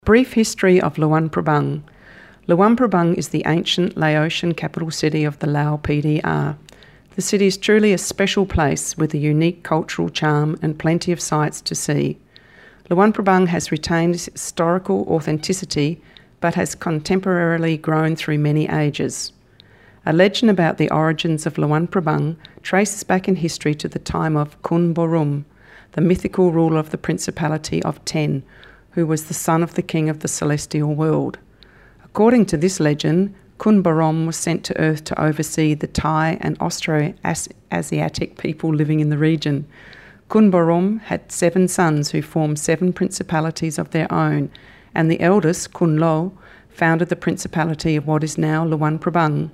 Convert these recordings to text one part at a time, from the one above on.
Brief history of Luang Prabang. Luang Prabang is the ancient Laotian capital city of the Lao PDR. The city is truly a special place with a unique cultural charm and plenty of sights to see. Luang Prabang has retained its historical authenticity but has contemporarily grown through many ages. A legend about the origins of Luang Prabang traces back in history to the time of Kun Borum, the mythical ruler of the Principality of Ten, who was the son of the king of the celestial world. According to this legend, Kun Borum was sent to Earth to oversee the Thai and Austro-Asiatic people living in the region. Kun Borum had 7 sons who formed 7 principalities of their own, and the eldest, Kun Lo, founded the principality of what is now Luang Prabang.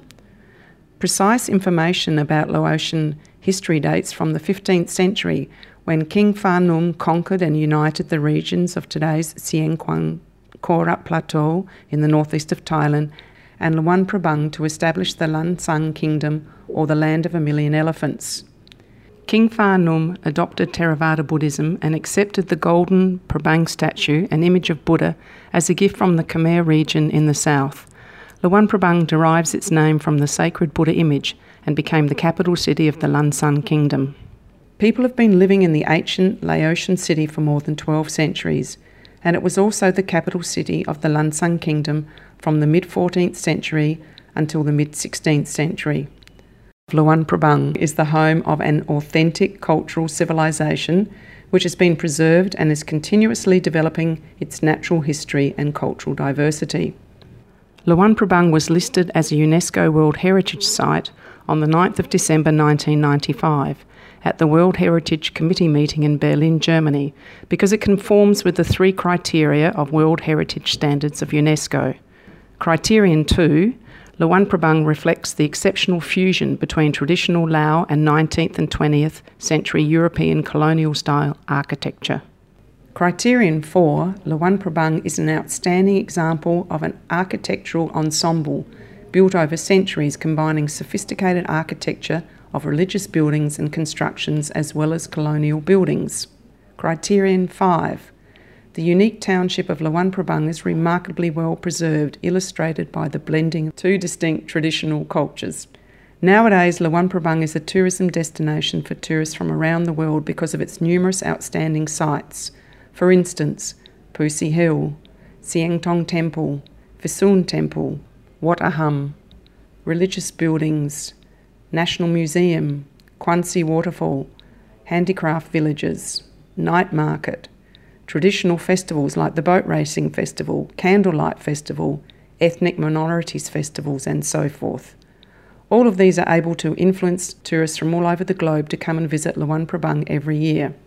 Precise information about Laotian history dates from the 15th century, when King Phra Num conquered and united the regions of today's Sieng Khong Korat Plateau in the northeast of Thailand and Luang Prabang to establish the Lan Sang Kingdom, or the Land of a Million Elephants. King Phra Num adopted Theravada Buddhism and accepted the golden Prabang statue, an image of Buddha, as a gift from the Khmer region in the south. Luang Prabang derives its name from the sacred Buddha image and became the capital city of the Lan Sang Kingdom. People have been living in the ancient Laotian city for more than 12 centuries, and it was also the capital city of the Lan Sang Kingdom from the mid-14th century until the mid-16th century. Luang Prabang is the home of an authentic cultural civilization which has been preserved and is continuously developing its natural history and cultural diversity. Luang Prabang was listed as a UNESCO World Heritage Site on the 9th of December 1995 at the World Heritage Committee meeting in Berlin, Germany, because it conforms with the 3 criteria of World Heritage Standards of UNESCO. Criterion 2, Luang Prabang reflects the exceptional fusion between traditional Lao and 19th and 20th century European colonial-style architecture. Criterion 4, Luang Prabang is an outstanding example of an architectural ensemble built over centuries combining sophisticated architecture of religious buildings and constructions as well as colonial buildings. Criterion 5. The unique township of Luang Prabang is remarkably well preserved, illustrated by the blending of 2 distinct traditional cultures. Nowadays, Luang Prabang is a tourism destination for tourists from around the world because of its numerous outstanding sites. For instance, Pusi Hill, Sieng Tong Temple, Visun Temple, Wat Aham, religious buildings, National Museum, Kwansi Waterfall, handicraft villages, night market, traditional festivals like the Boat Racing Festival, Candlelight Festival, Ethnic Minorities Festivals, and so forth. All of these are able to influence tourists from all over the globe to come and visit Luang Prabang every year.